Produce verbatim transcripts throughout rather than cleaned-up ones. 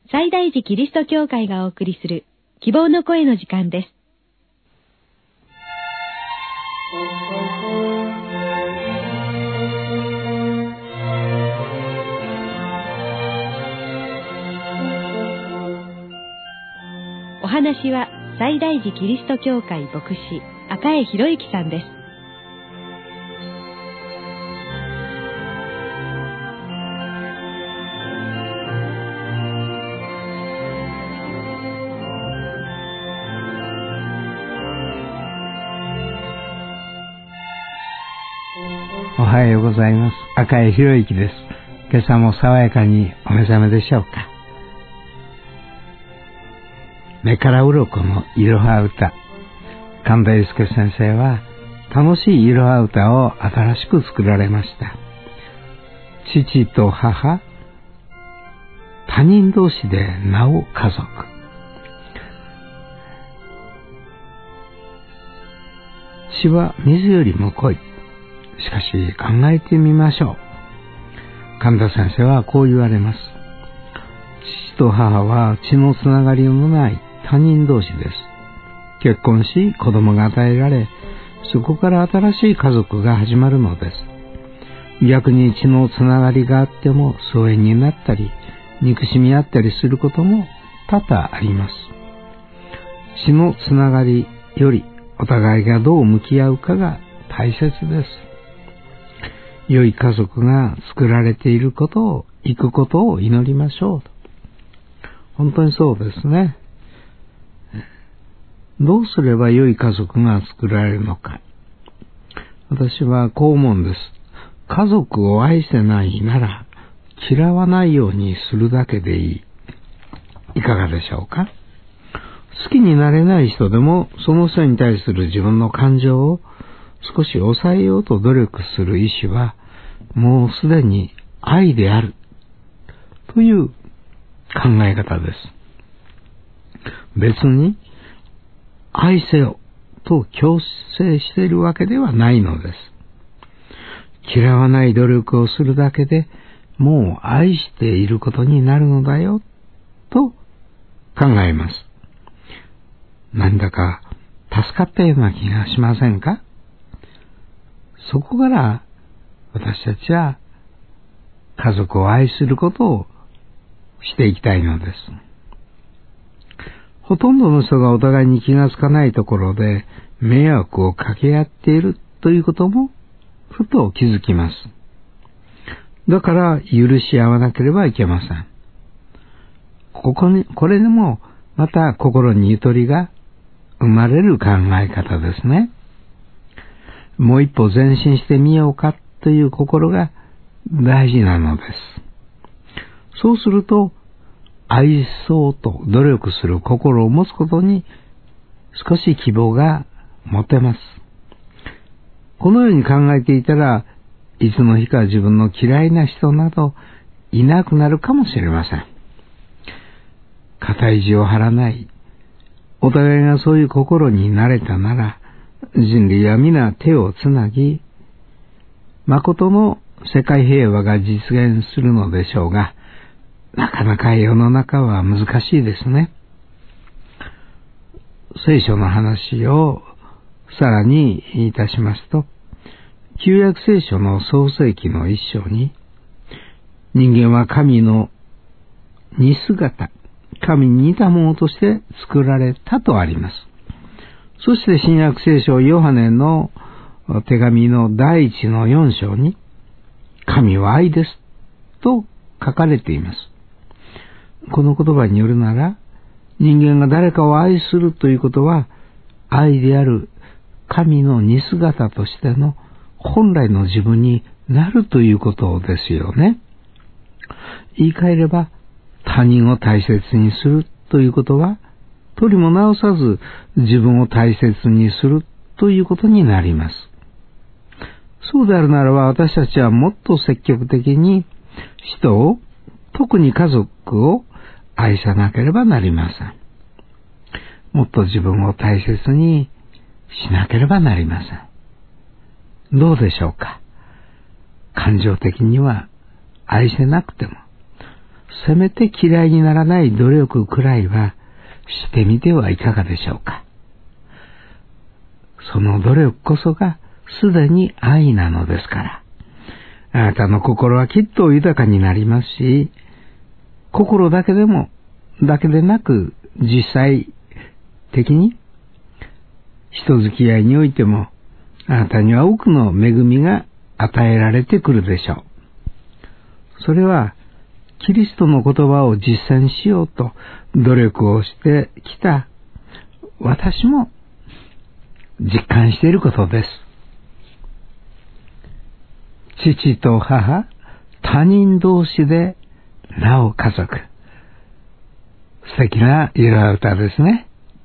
西大寺キリスト教会がお送りする希望の声の時間です。お話は西大寺キリスト教会牧師赤江博之さんです。 おはようございます。赤江博之です。今朝も爽やかにお目覚めでしょうか。目から鱗のいろは歌。神田祐介先生は楽しいいろは歌を新しく作られました。父と母、他人同士でなお家族。血は水よりも濃い。しかし考えてみましょう。神田先生はこう言われます。父と母は血のつながりのない他人同士です。結婚し子供が与えられ、そこから新しい家族が始まるのです。逆に血のつながりがあっても疎遠になったり憎しみ合ったりすることも多々あります。血のつながりよりお互いがどう向き合うかが大切です。良い家族が作られていることを、行くことを祈りましょう。本当にそうですね。どうすれば良い家族が作られるのか。私はこう思うんです。家族を愛せないなら、嫌わないようにするだけでいい。いかがでしょうか。好きになれない人でも、その人に対する自分の感情を少し抑えようと努力する意志は、もうすでに愛であるという考え方です。別に愛せよと強制しているわけではないのです。嫌わない努力をするだけでもう愛していることになるのだよと考えます。なんだか助かったような気がしませんか？そこから私たちは家族を愛することをしていきたいのです。ほとんどの人がお互いに気がつかないところで迷惑をかけ合っているということもふと気づきます。だから許し合わなければいけません。ここに、これでもまた心にゆとりが生まれる考え方ですね。もう一歩前進してみようかという心が大事なのです。そうすると、愛そうと努力する心を持つことに少し希望が持てます。このように考えていたら、いつの日か自分の嫌いな人などいなくなるかもしれません。固い意地を張らない。お互いがそういう心になれたなら、人類は皆手をつなぎ、誠の世界平和が実現するのでしょうが、なかなか世の中は難しいですね。聖書の話をさらにいたしますと、旧約聖書の創世記の一章に、人間は神の似姿、神に似たものとして作られたとあります。そして新約聖書ヨハネの手紙の第一の四章に、神は愛ですと書かれています。この言葉によるなら、人間が誰かを愛するということは、愛である神の似姿としての本来の自分になるということですよね。言い換えれば、他人を大切にするということは、取りも直さず自分を大切にするということになります。そうであるならば、私たちはもっと積極的に人を、特に家族を愛さなければなりません。もっと自分を大切にしなければなりません。どうでしょうか。感情的には愛せなくても、 せめて嫌いにならない努力くらいはしてみてはいかがでしょうか。その努力こそがすでに愛なのですから、あなたの心はきっと豊かになりますし、心だけでも、だけでなく実際的に人付き合いにおいても、あなたには多くの恵みが与えられてくるでしょう。それは、キリストの言葉を実践しようと努力をしてきた私も実感していることです。父と母、他人同士でなお家族。素敵な色歌ですね。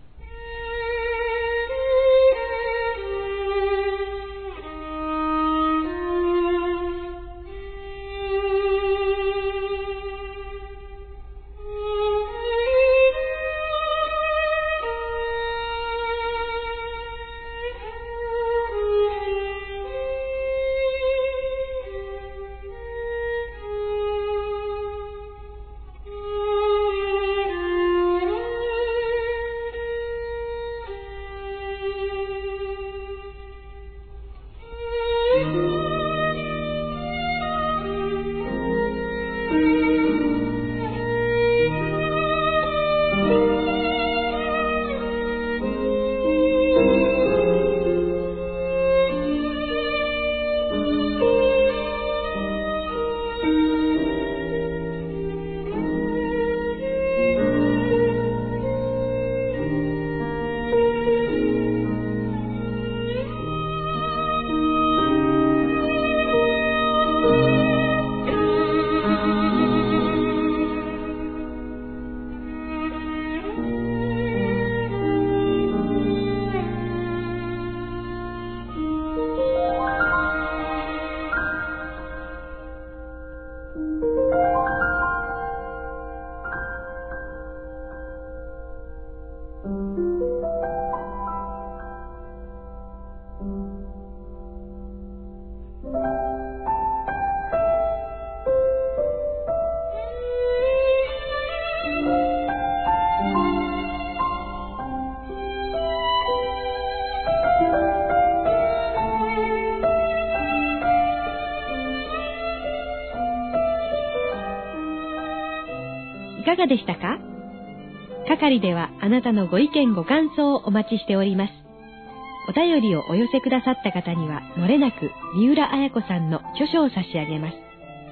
いかがでしたか？係ではあなたのご意見ご感想をお待ちしております。お便りをお寄せくださった方には、もれなく三浦綾子さんの著書を差し上げます。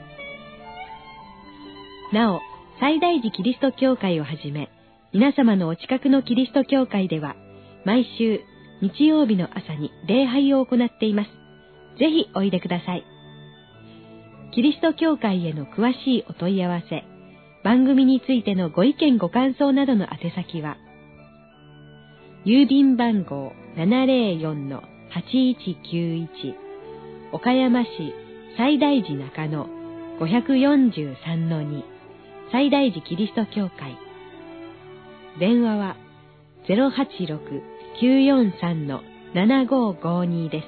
なお、西大寺キリスト教会をはじめ、皆様のお近くのキリスト教会では、毎週日曜日の朝に礼拝を行っています。ぜひおいでください。キリスト教会への詳しいお問い合わせ、番組についてのご意見ご感想などの宛先は、郵便番号 ななぜろよんのはちいちきゅういち 岡山市西大寺中野 ごよんさんのに 西大寺キリスト教会。電話は ゼロはちろく きゅうよんさん ななごごに です。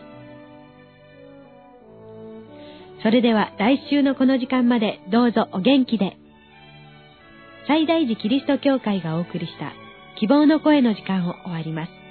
それでは来週のこの時間までどうぞお元気で。西大寺キリスト教会がお送りした希望の声の時間を終わります。